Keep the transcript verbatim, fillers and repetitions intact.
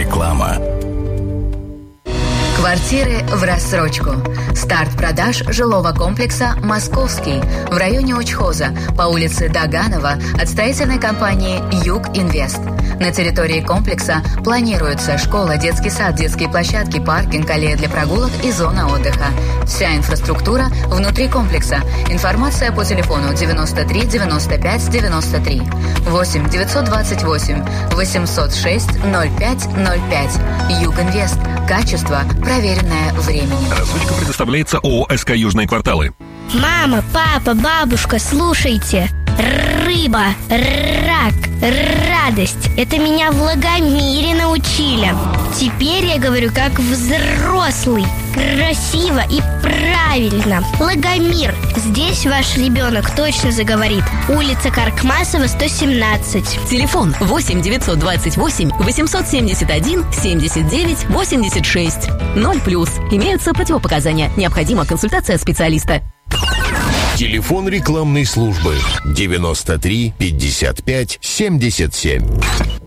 Реклама. Квартиры в рассрочку. Старт продаж жилого комплекса «Московский» в районе Учхоза по улице Доганова от строительной компании «Юг-Инвест». На территории комплекса планируется школа, детский сад, детские площадки, паркинг, аллея для прогулок и зона отдыха. Вся инфраструктура внутри комплекса. Информация по телефону девяносто три девяносто пять девяносто три. восемь девятьсот двадцать восемь восемьсот шесть ноль пять ноль пять. «Юг-Инвест». Качество, проверенное временем. Рассрочка предоставляется ООО «СК Южные кварталы». Мама, папа, бабушка, слушайте. Рыба, рак, радость. Это меня в Лагомире научили. Теперь я говорю как взрослый. Красиво и правильно. Лагомир. Здесь ваш ребенок точно заговорит. Улица Каркмасова, сто семнадцать. Телефон восемь девятьсот двадцать восемь восемьсот семьдесят один семьдесят девять восемьдесят шесть. Ноль плюс. Имеются противопоказания. Необходима консультация специалиста. Телефон рекламной службы девяносто три пятьдесят пять семьдесят семь.